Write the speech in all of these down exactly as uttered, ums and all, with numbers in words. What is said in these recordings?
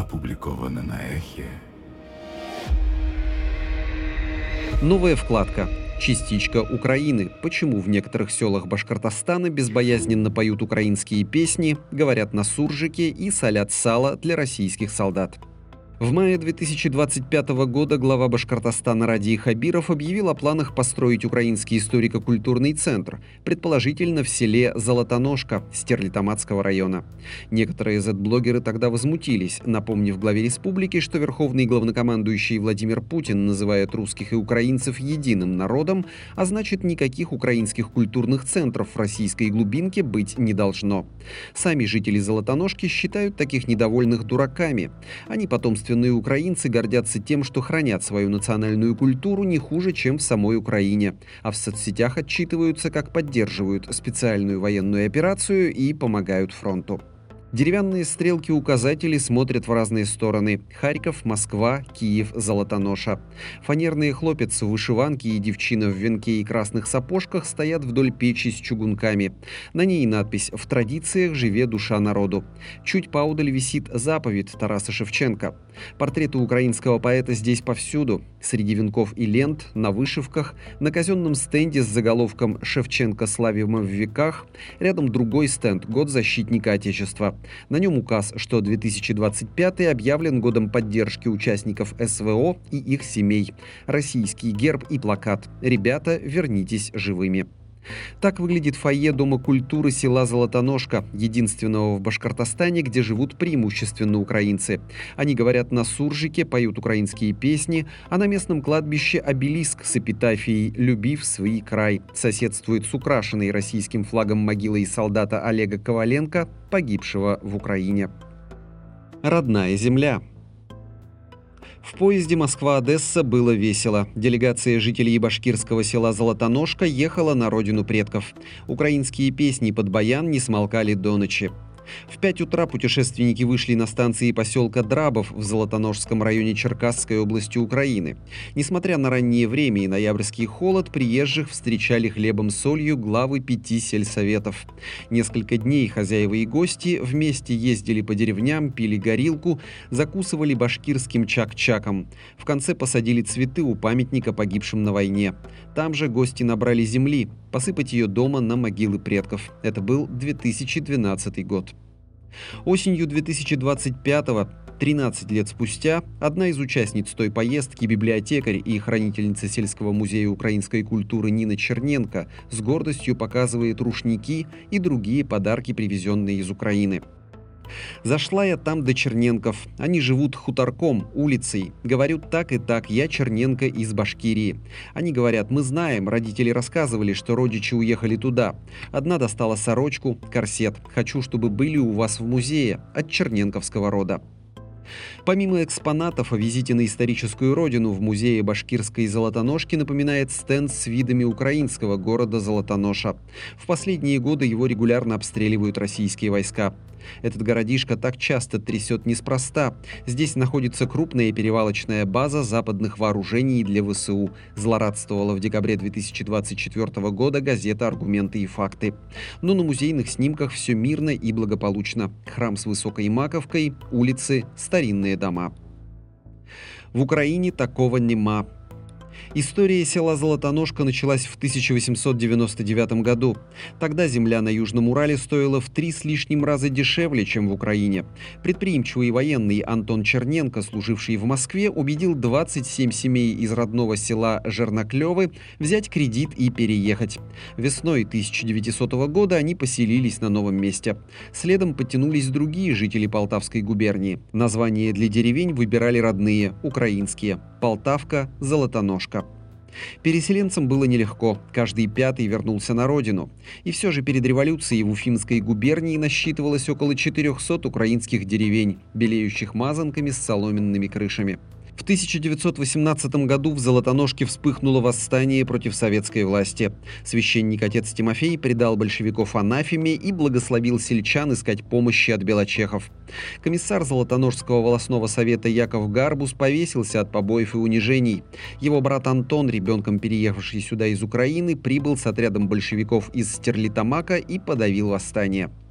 Опубликовано на Эхе. Новая вкладка. Частичка Украины. Почему в некоторых селах Башкортостана безбоязненно поют украинские песни, говорят на суржике и солят сало для российских солдат. В мае две тысячи двадцать пятого года глава Башкортостана Радий Хабиров объявил о планах построить украинский историко-культурный центр, предположительно в селе Золотоножка Стерлитамакского района. Некоторые зет-блогеры тогда возмутились, напомнив главе республики, что верховный главнокомандующий Владимир Путин называет русских и украинцев единым народом, а значит, никаких украинских культурных центров в российской глубинке быть не должно. Сами жители Золотоножки считают таких недовольных дураками. Они потомственные украинцы гордятся тем, что хранят свою национальную культуру не хуже, чем в самой Украине, а в соцсетях отчитываются, как поддерживают специальную военную операцию и помогают фронту. Деревянные стрелки-указатели смотрят в разные стороны. Харьков, Москва, Киев, Золотоноша. Фанерные хлопец в вышиванке и девчина в венке и красных сапожках стоят вдоль печи с чугунками. На ней надпись «В традициях живе душа народу». Чуть поодаль висит заповедь Тараса Шевченко. Портреты украинского поэта здесь повсюду. Среди венков и лент, на вышивках, на казенном стенде с заголовком «Шевченко славим в веках». Рядом другой стенд «Год защитника Отечества». На нем указ, что две тысячи двадцать пятый объявлен годом поддержки участников эс вэ о и их семей. Российский герб и плакат «Ребята, вернитесь живыми». Так выглядит фойе Дома культуры села Золотоножка, единственного в Башкортостане, где живут преимущественно украинцы. Они говорят на суржике, поют украинские песни, а на местном кладбище обелиск с эпитафией «Любив свой край» соседствует с украшенной российским флагом могилой солдата Олега Коваленко, погибшего в Украине. Родная земля. В поезде Москва-Одесса было весело. Делегация жителей башкирского села Золотоножка ехала на родину предков. Украинские песни под баян не смолкали до ночи. В пять утра путешественники вышли на станции поселка Драбов в Золотоножском районе Черкасской области Украины. Несмотря на раннее время и ноябрьский холод, приезжих встречали хлебом-солью главы пяти сельсоветов. Несколько дней хозяева и гости вместе ездили по деревням, пили горилку, закусывали башкирским чак-чаком. В конце посадили цветы у памятника погибшим на войне. Там же гости набрали земли, посыпать ее дома на могилы предков. Это был две тысячи двенадцатый год. Осенью две тысячи двадцать пятого, тринадцать лет спустя, одна из участниц той поездки, библиотекарь и хранительница сельского музея украинской культуры Нина Черненко, с гордостью показывает рушники и другие подарки, привезенные из Украины. Зашла я там до Черненков. Они живут хуторком, улицей. Говорю так и так, я Черненко из Башкирии. Они говорят, мы знаем, родители рассказывали, что родичи уехали туда. Одна достала сорочку, корсет. Хочу, чтобы были у вас в музее, от черненковского рода. Помимо экспонатов о визите на историческую родину, в музее башкирской Золотоножки напоминает стенд с видами украинского города Золотоноша. В последние годы его регулярно обстреливают российские войска. Этот городишко так часто трясет неспроста. Здесь находится крупная перевалочная база западных вооружений для вэ эс у, злорадствовала в декабре две тысячи двадцать четвёртого года газета «Аргументы и факты». Но на музейных снимках все мирно и благополучно. Храм с высокой маковкой, улицы, старинные дома. В Украине такого нема. История села Золотоножка началась в тысяча восемьсот девяносто девятом году. Тогда земля на Южном Урале стоила в три с лишним раза дешевле, чем в Украине. Предприимчивый военный Антон Черненко, служивший в Москве, убедил двадцать семь семей из родного села Жерноклёвы взять кредит и переехать. Весной тысяча девятисотого года они поселились на новом месте. Следом подтянулись другие жители Полтавской губернии. Названия для деревень выбирали родные, украинские. Полтавка, Золотоножка. Переселенцам было нелегко, каждый пятый вернулся на родину. И все же перед революцией в Уфимской губернии насчитывалось около четырехсот украинских деревень, белеющих мазанками с соломенными крышами. В тысяча девятьсот восемнадцатом году в Золотоножке вспыхнуло восстание против советской власти. Священник отец Тимофей предал большевиков анафеме и благословил сельчан искать помощи от белочехов. Комиссар Золотоножского волостного совета Яков Гарбус повесился от побоев и унижений. Его брат Антон, ребенком переехавший сюда из Украины, прибыл с отрядом большевиков из Стерлитамака и подавил восстание.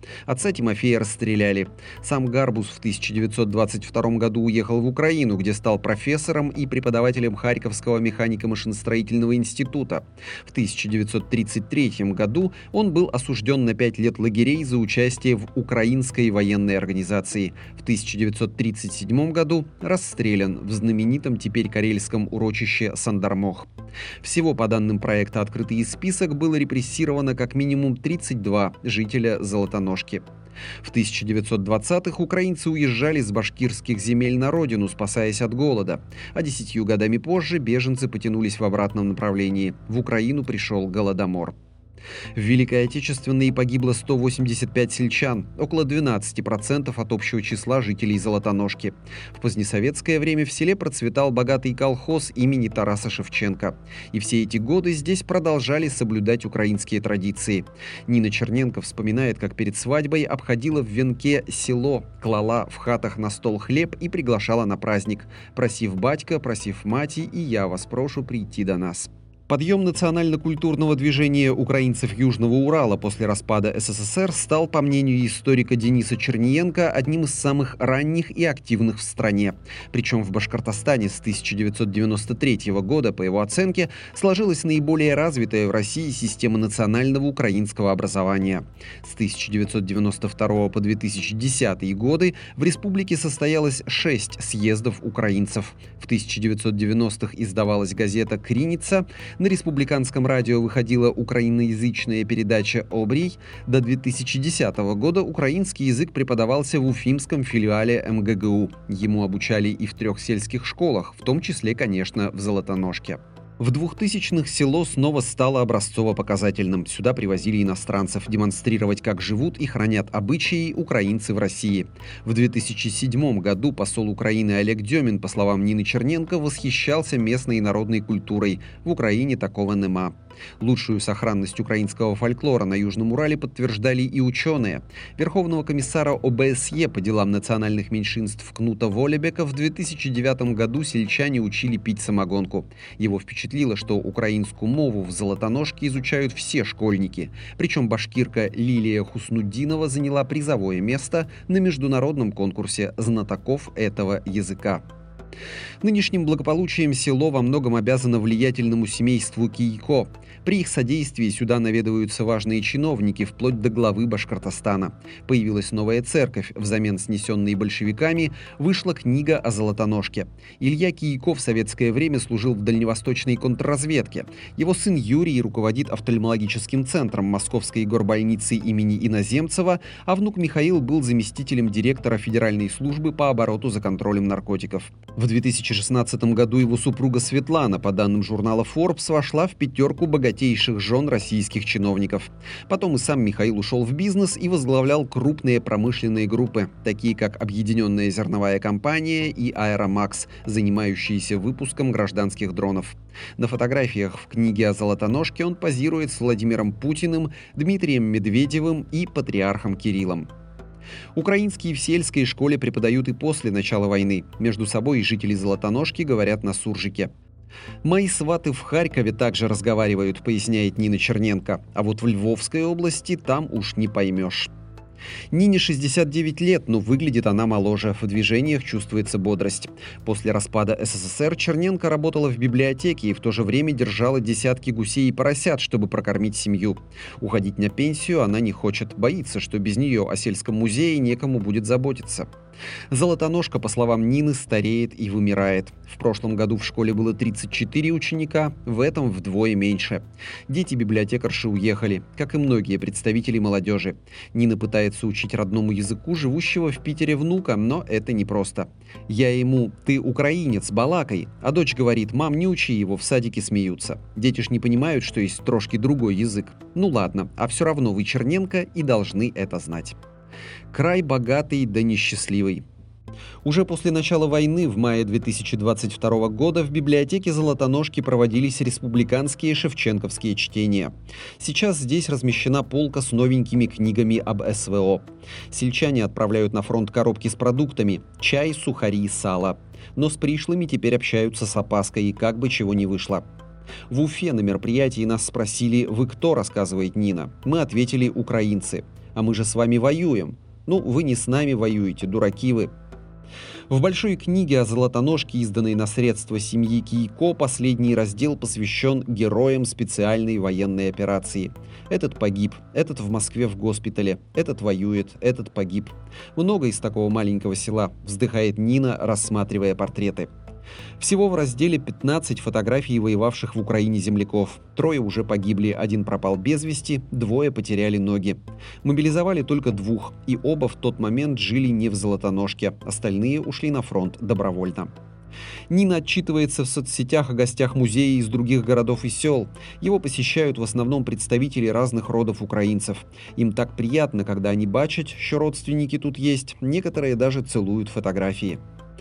Отца Тимофея расстреляли. Сам Гарбус в тысяча девятьсот двадцать втором году уехал в Украину, где стал профессором и преподавателем Харьковского механико-машиностроительного института. В тысяча девятьсот тридцать третьем году он был осужден на пять лет лагерей за участие в украинской военной организации. В тысяча девятьсот тридцать седьмом году расстрелян в знаменитом теперь карельском урочище Сандармох. Всего, по данным проекта «Открытый список», было репрессировано как минимум тридцать два жителя Золотоножки. В тысяча девятьсот двадцатых украинцы уезжали с башкирских земель на родину, спасаясь от голода, а десятью годами позже беженцы потянулись в обратном направлении. В Украину пришел Голодомор. В Великой Отечественной погибло сто восемьдесят пять сельчан, около двенадцати процентов от общего числа жителей Золотоножки. В позднесоветское время в селе процветал богатый колхоз имени Тараса Шевченко. И все эти годы здесь продолжали соблюдать украинские традиции. Нина Черненко вспоминает, как перед свадьбой обходила в венке село, клала в хатах на стол хлеб и приглашала на праздник. «Просив батька, просив мати, и я вас прошу прийти до нас». Подъем национально-культурного движения украинцев Южного Урала после распада СССР стал, по мнению историка Дениса Черниенко, одним из самых ранних и активных в стране. Причем в Башкортостане с тысяча девятьсот девяносто третьего года, по его оценке, сложилась наиболее развитая в России система национального украинского образования. С тысяча девятьсот девяносто второго по две тысячи десятые годы в республике состоялось шесть съездов украинцев. В тысяча девятьсот девяностых издавалась газета «Криница», на республиканском радио выходила украиноязычная передача «Обрий». До две тысячи десятого года украинский язык преподавался в уфимском филиале эм гэ гэ у. Ему обучали и в трех сельских школах, в том числе, конечно, в Золотоножке. В двухтысячных село снова стало образцово-показательным. Сюда привозили иностранцев демонстрировать, как живут и хранят обычаи украинцы в России. В две тысячи седьмом году посол Украины Олег Демин, по словам Нины Черненко, восхищался местной и народной культурой. В Украине такого нема. Лучшую сохранность украинского фольклора на Южном Урале подтверждали и ученые. Верховного комиссара о бэ эс е по делам национальных меньшинств Кнута Волебека в две тысячи девятом году сельчане учили пить самогонку. Его впечатлило, что украинскую мову в Золотоножке изучают все школьники. Причем башкирка Лилия Хуснуддинова заняла призовое место на международном конкурсе знатоков этого языка. Нынешним благополучием село во многом обязано влиятельному семейству Кийко. При их содействии сюда наведываются важные чиновники, вплоть до главы Башкортостана. Появилась новая церковь, взамен снесенной большевиками вышла книга о Золотоножке. Илья Кийко в советское время служил в дальневосточной контрразведке. Его сын Юрий руководит офтальмологическим центром Московской горбольницы имени Иноземцева, а внук Михаил был заместителем директора Федеральной службы по обороту за контролем наркотиков. В две тысячи шестнадцатом году его супруга Светлана, по данным журнала Forbes, вошла в пятерку богатейших жен российских чиновников. Потом и сам Михаил ушел в бизнес и возглавлял крупные промышленные группы, такие как Объединенная зерновая компания и Аэромакс, занимающиеся выпуском гражданских дронов. На фотографиях в книге о Золотоножке он позирует с Владимиром Путиным, Дмитрием Медведевым и патриархом Кириллом. Украинские в сельской школе преподают и после начала войны. Между собой жители Золотоножки говорят на суржике. «Мои сваты в Харькове также разговаривают», — поясняет Нина Черненко. «А вот в Львовской области там уж не поймешь». Нине шестьдесят девять лет, но выглядит она моложе, в движениях чувствуется бодрость. После распада эс эс эс эр Черненко работала в библиотеке и в то же время держала десятки гусей и поросят, чтобы прокормить семью. Уходить на пенсию она не хочет, боится, что без нее о сельском музее некому будет заботиться. Золотоножка, по словам Нины, стареет и вымирает. В прошлом году в школе было тридцать четыре ученика, в этом вдвое меньше. Дети библиотекарши уехали, как и многие представители молодежи. Нина пытается учить родному языку живущего в Питере внука, но это непросто. Я ему: «Ты украинец, балакай», а дочь говорит: «Мам, не учи его, в садике смеются». Дети ж не понимают, что есть трошки другой язык. Ну ладно, а все равно вы, Черненко, и должны это знать. Край богатый да несчастливый. Уже после начала войны в мае две тысячи двадцать второго года в библиотеке Золотоножки проводились республиканские шевченковские чтения. Сейчас здесь размещена полка с новенькими книгами об эс вэ о. Сельчане отправляют на фронт коробки с продуктами – чай, сухари, сало. Но с пришлыми теперь общаются с опаской, и как бы чего не вышло. В Уфе на мероприятии нас спросили: «Вы кто?», рассказывает Нина. Мы ответили: «Украинцы». А мы же с вами воюем. Ну, вы не с нами воюете, дураки вы. В большой книге о Золотоножке, изданной на средства семьи Кийко, последний раздел посвящен героям специальной военной операции. Этот погиб, этот в Москве в госпитале, этот воюет, этот погиб. Много из такого маленького села, вздыхает Нина, рассматривая портреты. Всего в разделе пятнадцать фотографий воевавших в Украине земляков. Трое уже погибли, один пропал без вести, двое потеряли ноги. Мобилизовали только двух, и оба в тот момент жили не в Золотоножке, остальные ушли на фронт добровольно. Нина отчитывается в соцсетях о гостях музея из других городов и сел. Его посещают в основном представители разных родов украинцев. Им так приятно, когда они бачат, что родственники тут есть, некоторые даже целуют фотографии.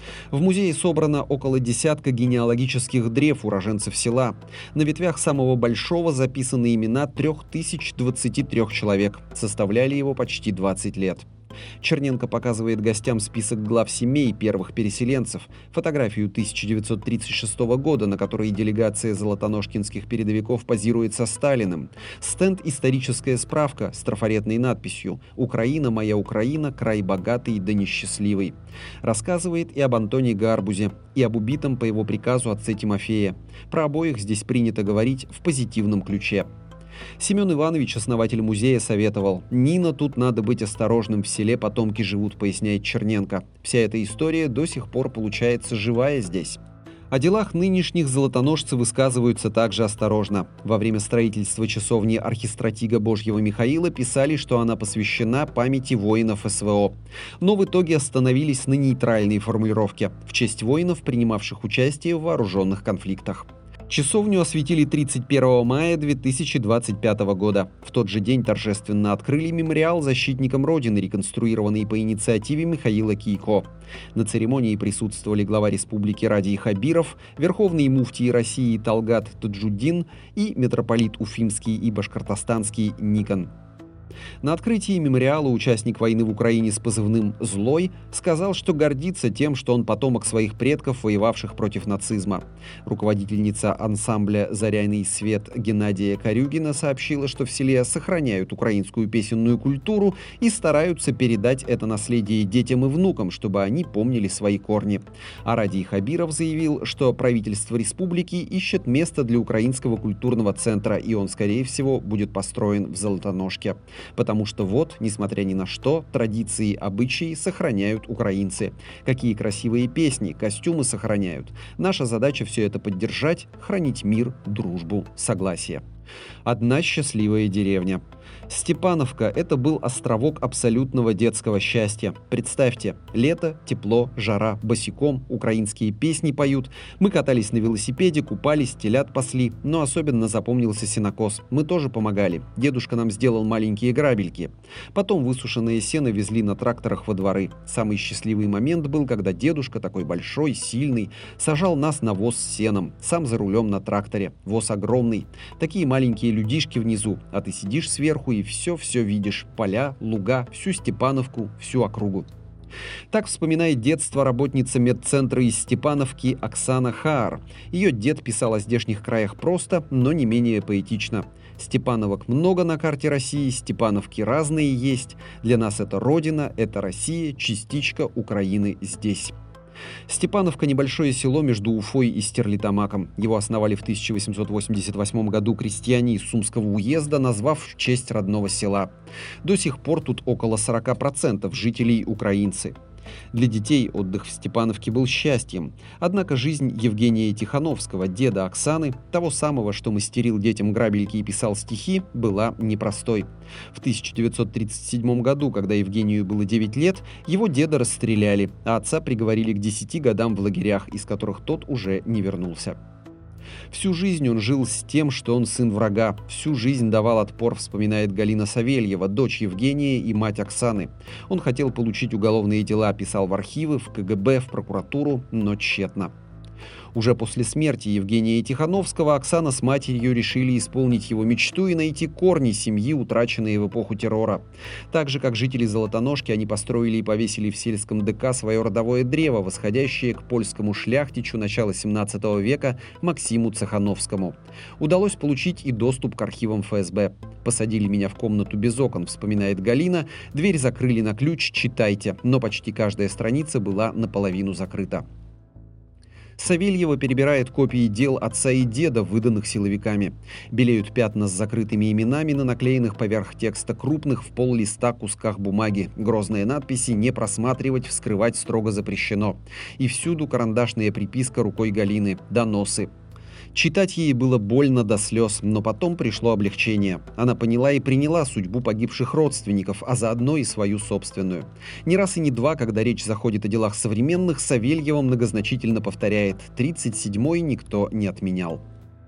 В музее собрано около десятка генеалогических древ уроженцев села. На ветвях самого большого записаны имена трёх тысяч двадцати трёх человек. Составляли его почти двадцать лет. Черненко показывает гостям список глав семей первых переселенцев, фотографию тысяча девятьсот тридцать шестого года, на которой делегация золотоножкинских передовиков позирует со Сталиным, стенд «Историческая справка» с трафаретной надписью «Украина, моя Украина, край богатый да несчастливый». Рассказывает и об Антоне Гарбузе, и об убитом по его приказу отце Тимофея. Про обоих здесь принято говорить в позитивном ключе. Семен Иванович, основатель музея, советовал: «Нина, тут надо быть осторожным, в селе потомки живут», поясняет Черненко. Вся эта история до сих пор получается живая здесь. О делах нынешних золотоножцев высказываются также осторожно. Во время строительства часовни архистратига Божьего Михаила писали, что она посвящена памяти воинов СВО. Но в итоге остановились на нейтральной формулировке в честь воинов, принимавших участие в вооруженных конфликтах. Часовню осветили тридцать первого мая две тысячи двадцать пятого года. В тот же день торжественно открыли мемориал защитникам Родины, реконструированный по инициативе Михаила Кийко. На церемонии присутствовали глава республики Радий Хабиров, верховный муфтий России Талгат Таджуддин и митрополит Уфимский и Башкортостанский Никон. На открытии мемориала участник войны в Украине с позывным «Злой» сказал, что гордится тем, что он потомок своих предков, воевавших против нацизма. Руководительница ансамбля «Заряный свет» Геннадия Корюгина сообщила, что в селе сохраняют украинскую песенную культуру и стараются передать это наследие детям и внукам, чтобы они помнили свои корни. А Радий Хабиров заявил, что правительство республики ищет место для украинского культурного центра, и он, скорее всего, будет построен в Золотоножке. Потому что вот, несмотря ни на что, традиции и обычаи сохраняют украинцы. Какие красивые песни, костюмы сохраняют. Наша задача все это поддержать, хранить мир, дружбу, согласие. Одна счастливая деревня. Степановка – это был островок абсолютного детского счастья. Представьте, лето, тепло, жара, босиком, украинские песни поют. Мы катались на велосипеде, купались, телят пасли, но особенно запомнился сенокос. Мы тоже помогали. Дедушка нам сделал маленькие грабельки. Потом высушенное сено везли на тракторах во дворы. Самый счастливый момент был, когда дедушка, такой большой, сильный, сажал нас на воз с сеном, сам за рулем на тракторе. Воз огромный. Такие маленькие людишки внизу, а ты сидишь сверху и все-все видишь. Поля, луга, всю Степановку, всю округу. Так вспоминает детство работница медцентра из Степановки Оксана Хаар. Ее дед писал о здешних краях просто, но не менее поэтично. Степановок много на карте России, Степановки разные есть. Для нас это Родина, это Россия, частичка Украины здесь. Степановка – небольшое село между Уфой и Стерлитамаком. Его основали в тысяча восемьсот восемьдесят восьмом году крестьяне из Сумского уезда, назвав в честь родного села. До сих пор тут около сорока процентов жителей украинцы. Для детей отдых в Степановке был счастьем. Однако жизнь Евгения Тихановского, деда Оксаны, того самого, что мастерил детям грабельки и писал стихи, была непростой. В тысяча девятьсот тридцать седьмом году, когда Евгению было девять лет, его деда расстреляли, а отца приговорили к десяти годам в лагерях, из которых тот уже не вернулся. Всю жизнь он жил с тем, что он сын врага. Всю жизнь давал отпор, вспоминает Галина Савельева, дочь Евгения и мать Оксаны. Он хотел получить уголовные дела, писал в архивы, в ка гэ бэ, в прокуратуру, но тщетно. Уже после смерти Евгения Тихановского Оксана с матерью решили исполнить его мечту и найти корни семьи, утраченные в эпоху террора. Так же, как жители Золотоножки, они построили и повесили в сельском ДК свое родовое древо, восходящее к польскому шляхтичу начала семнадцатого века Максиму Цехановскому. Удалось получить и доступ к архивам эф эс бэ. «Посадили меня в комнату без окон», вспоминает Галина, «дверь закрыли на ключ, читайте», но почти каждая страница была наполовину закрыта. Савельева перебирает копии дел отца и деда, выданных силовиками. Белеют пятна с закрытыми именами на наклеенных поверх текста крупных в пол листа кусках бумаги. Грозные надписи «Не просматривать, вскрывать строго запрещено». И всюду карандашная приписка рукой Галины «Доносы». Читать ей было больно до слез, но потом пришло облегчение. Она поняла и приняла судьбу погибших родственников, а заодно и свою собственную. Не раз и не два, когда речь заходит о делах современных, Савельева многозначительно повторяет: тридцать седьмой никто не отменял.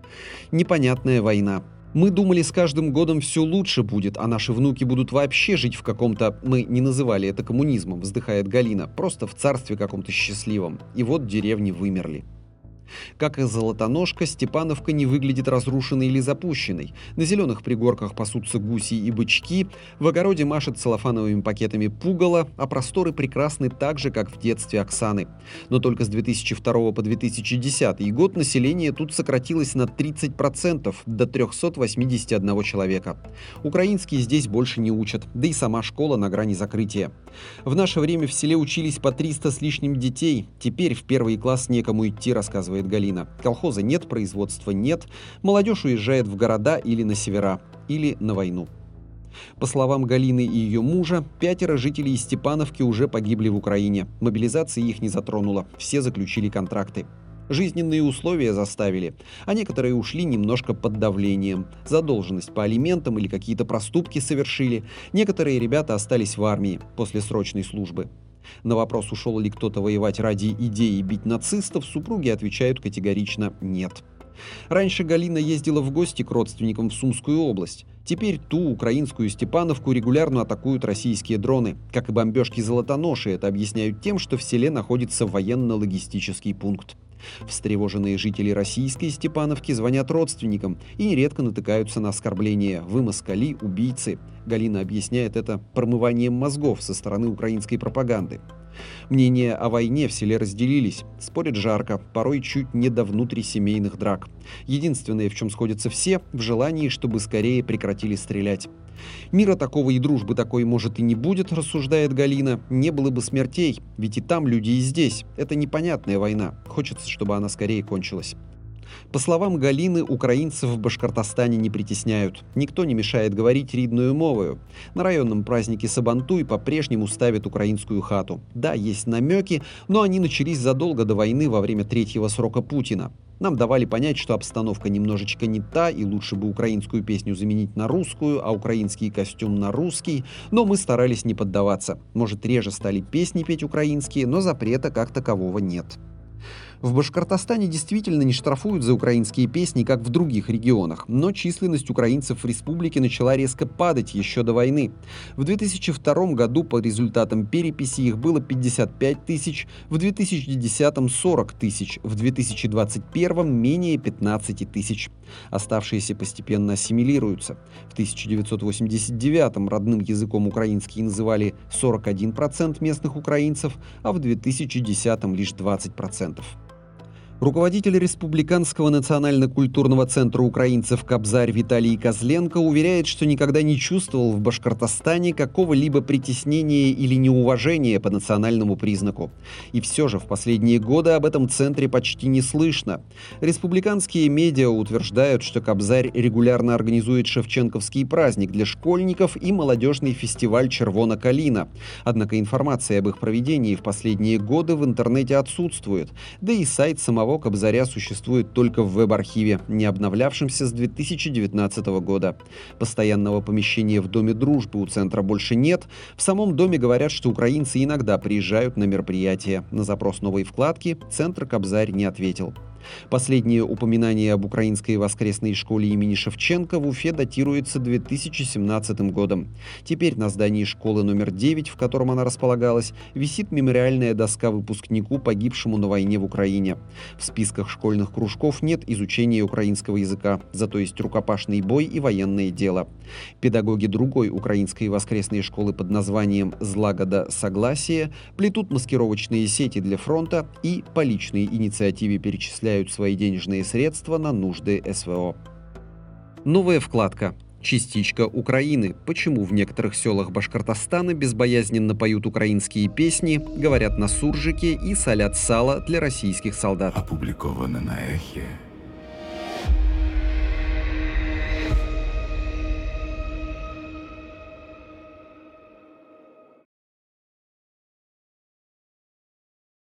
Непонятная война. Мы думали, с каждым годом все лучше будет, а наши внуки будут вообще жить в каком-то, мы не называли это коммунизмом, вздыхает Галина, просто в царстве каком-то счастливом. И вот деревни вымерли. Как и Золотоножка, Степановка не выглядит разрушенной или запущенной. На зеленых пригорках пасутся гуси и бычки, в огороде машет целлофановыми пакетами пугало, а просторы прекрасны так же, как в детстве Оксаны. Но только с две тысячи второго по две тысячи десятый год население тут сократилось на тридцать процентов, до трёхсот восьмидесяти одного человека. Украинские здесь больше не учат, да и сама школа на грани закрытия. В наше время в селе учились по триста с лишним детей, теперь в первый класс некому идти, рассказывает Галина. Колхоза нет, производства нет, молодежь уезжает в города или на севера, или на войну. По словам Галины и ее мужа, пятеро жителей Степановки уже погибли в Украине. Мобилизация их не затронула, все заключили контракты. Жизненные условия заставили, а некоторые ушли немножко под давлением. Задолженность по алиментам или какие-то проступки совершили. Некоторые ребята остались в армии после срочной службы. На вопрос, ушел ли кто-то воевать ради идеи бить нацистов, супруги отвечают категорично «нет». Раньше Галина ездила в гости к родственникам в Сумскую область. Теперь ту украинскую Степановку регулярно атакуют российские дроны. Как и бомбежки Золотоноши, это объясняют тем, что в селе находится военно-логистический пункт. Встревоженные жители российской Степановки звонят родственникам и нередко натыкаются на оскорбления: «Вы москали, убийцы». Галина объясняет это промыванием мозгов со стороны украинской пропаганды. Мнения о войне в селе разделились. Спорят жарко, порой чуть не до внутрисемейных драк. Единственное, в чем сходятся все, в желании, чтобы скорее прекратили стрелять. «Мира такого и дружбы такой, может, и не будет», рассуждает Галина. «Не было бы смертей, ведь и там люди, и здесь. Это непонятная война. Хочется, чтобы она скорее кончилась». По словам Галины, украинцев в Башкортостане не притесняют. Никто не мешает говорить рідною мовою. На районном празднике Сабантуй по-прежнему ставят украинскую хату. Да, есть намеки, но они начались задолго до войны, во время третьего срока Путина. Нам давали понять, что обстановка немножечко не та, и лучше бы украинскую песню заменить на русскую, а украинский костюм на русский, но мы старались не поддаваться. Может, реже стали песни петь украинские, но запрета как такового нет. В Башкортостане действительно не штрафуют за украинские песни, как в других регионах, но численность украинцев в республике начала резко падать еще до войны. В две тысячи втором году по результатам переписи их было пятьдесят пять тысяч, в две тысячи десятом сорок тысяч, в две тысячи двадцать первом менее пятнадцать тысяч. Оставшиеся постепенно ассимилируются. В тысяча девятьсот восемьдесят девятом родным языком украинский называли сорок один процент местных украинцев, а в две тысячи десятом лишь двадцать процентов. Руководитель Республиканского национально-культурного центра украинцев «Кобзарь» Виталий Козленко уверяет, что никогда не чувствовал в Башкортостане какого-либо притеснения или неуважения по национальному признаку. И все же в последние годы об этом центре почти не слышно. Республиканские медиа утверждают, что «Кобзарь» регулярно организует шевченковский праздник для школьников и молодежный фестиваль «Червона калина». Однако информация об их проведении в последние годы в интернете отсутствует, да и сайт самого Кобзаря существует только в веб-архиве, не обновлявшемся с две тысячи девятнадцатого года. Постоянного помещения в Доме дружбы у центра больше нет. В самом доме говорят, что украинцы иногда приезжают на мероприятия. На запрос новой вкладки центр Кобзарь не ответил. Последнее упоминание об украинской воскресной школе имени Шевченко в Уфе датируется две тысячи семнадцатым годом. Теперь на здании школы номер девять, в котором она располагалась, висит мемориальная доска выпускнику, погибшему на войне в Украине. В списках школьных кружков нет изучения украинского языка, зато есть рукопашный бой и военное дело. Педагоги другой украинской воскресной школы под названием «Злагода Согласие» плетут маскировочные сети для фронта и по личной инициативе перечисляют свои денежные средства на нужды СВО. Новая вкладка. Частичка Украины. Почему в некоторых селах Башкортостана безбоязненно поют украинские песни, говорят на суржике и солят сало для российских солдат. Опубликовано на Эхе